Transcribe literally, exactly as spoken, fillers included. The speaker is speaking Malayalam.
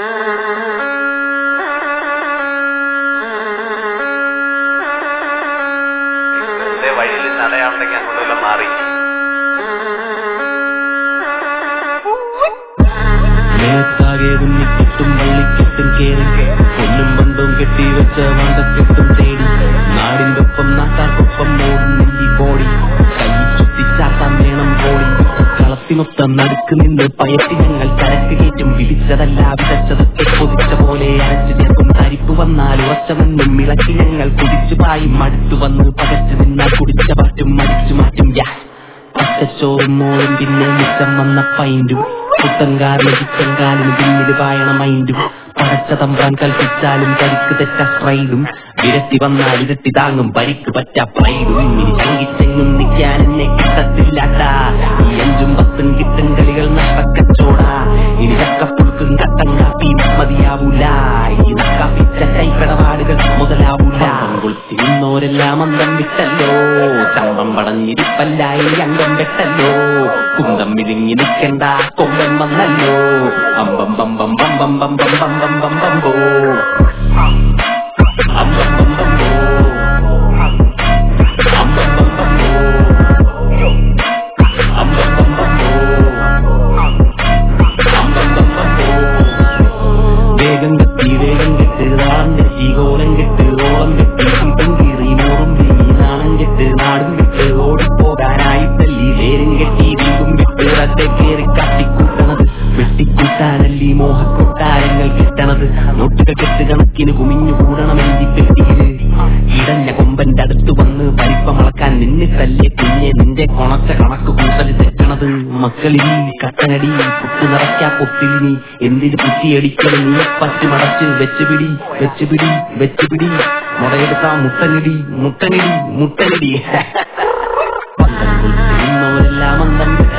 വഴിയിൽ നടയാണെങ്കിൽ അങ്ങോട്ടെല്ലാം മാറി. ും വള്ളിക്കെട്ടും കേറി പൊന്നും ബന്ധവും കെട്ടിവെച്ച വണ്ടക്കെട്ടും തേടി നാടിനൊപ്പം നാട്ടാർക്കൊപ്പം ഓടും നെല്ലി കോടി കൈ ചുറ്റിച്ചാട്ടാൻ വേണം കോടി കളത്തിനൊത്ത നടുക്ക് നിന്ന് പയറ്റി ഞങ്ങൾ കരക്ക് കയറ്റും വിളിച്ചതല്ല വിതച്ചതൊക്കെ പൊതിച്ച പോലെ അരച്ചു ചേർക്കും തരിപ്പ് വന്നാൽ ഉറച്ചവെന്നും ഇളക്കി ഞങ്ങൾ കുടിച്ചു പായും മടുത്തു വന്ന് പകച്ചു നിന്നാൽ കുടിച്ച പാറ്റും മടിച്ചു മാറ്റും യാ പച്ചച്ചോറും മോളും പിന്നെ മിച്ചം വന്ന പൈൻറ്റും പുത്തൻകാരിലെ ചിക്കൻകാലിന് പിന്നിൽ പായണ മൈൻഡും പടച്ച തമ്പാൻ കൽപ്പിച്ചാലും പരിക്ക് തെറ്റ സ്ട്രൈഡും വിരട്ടി വന്നാൽ ഇരട്ടി താങ്ങും പരിക്ക് പറ്റ പ്രൈഡും ഇനി ചങ്കിച്ചെങ്ങും നിൽക്കാൻ എന്നെ കിട്ടത്തില്ലാട്ടാ ഈ അഞ്ചും പത്തും കിട്ടും കളികൾ നഷ്ടക്കച്ചോടാ ഇനി ചക്കപ്പുഴുക്കും കട്ടൻ കാപ്പി മതിയാവൂല ഈ നക്കാപ്പിച്ച കൈക്കടപാടുകൾ മുതലാവൂല കൊളുത്തിരുന്നോരെല്ലാം അന്തം വിട്ടല്ലോ ചമ്പം പടഞ്ഞിരിപ്പല്ലായി അംഗം വെട്ടല്ലോ കുന്തം മിലിങ്ങി നിൽക്കണ്ട കൊമ്പൻ വന്നല്ലോ അമ്പം ബമ്പം ബമ്പം ബമ്പം ബമ്പം ബമ്പം ബമ്പോ അമ്പം ബമ്പം ബോ അമ്പം ബമ്പം ബോ അമ്പം ബമ്പം ബോ അമ്പം ബമ്പം ബോ വേഗം കെട്ടി വേഗം കെട്ട് നാളം കെട്ടി കോലം കെട്ട് ഓളം കെട്ടി കുട്ടം കീറി മോറും വീ നാണം കെട്ട് നാടും കെട്ട് ഓടിപ്പോകാനായി തല്ലി വേരും കെട്ടി വീണ്ടും കെട്ട് റത്തെ കയറി കാട്ടിക്കൂട്ടണത് വെട്ടിക്കൂട്ടാനല്ലി മോഹക്കൊട്ടാരങ്ങൾ കിട്ടണത് നോട്ടുകൾ കെട്ട് കണക്കിന് കുമിഞ്ഞു കൂടണമെന്തി പെട്ടിയില് ഇടഞ്ഞ കൊമ്പന്റെ അടുത്ത് വന്ന് പരിപ്പമളക്കാൻ നിന്നിട്ടല്ലേ കുഞ്ഞെ നിന്റെ കൊണച്ച കണക്ക് കൂട്ടൽ തെറ്റണത് മക്കളിൽ കട്ടനടി പുത്തു നിറയ്ക്കാ പൊത്തിലിനി എന്തിന് കുത്തിയടിക്കല് നീ പറ്റി മടച്ച് വെച്ചുപിടി വെച്ചുപിടി വെച്ചുപിടി മുടയെടുത്താ മുട്ടനിടി മുട്ടനിടി മുട്ടനിടി പന്തം കൊളുത്തിരുന്നവരെല്ലാം അന്തം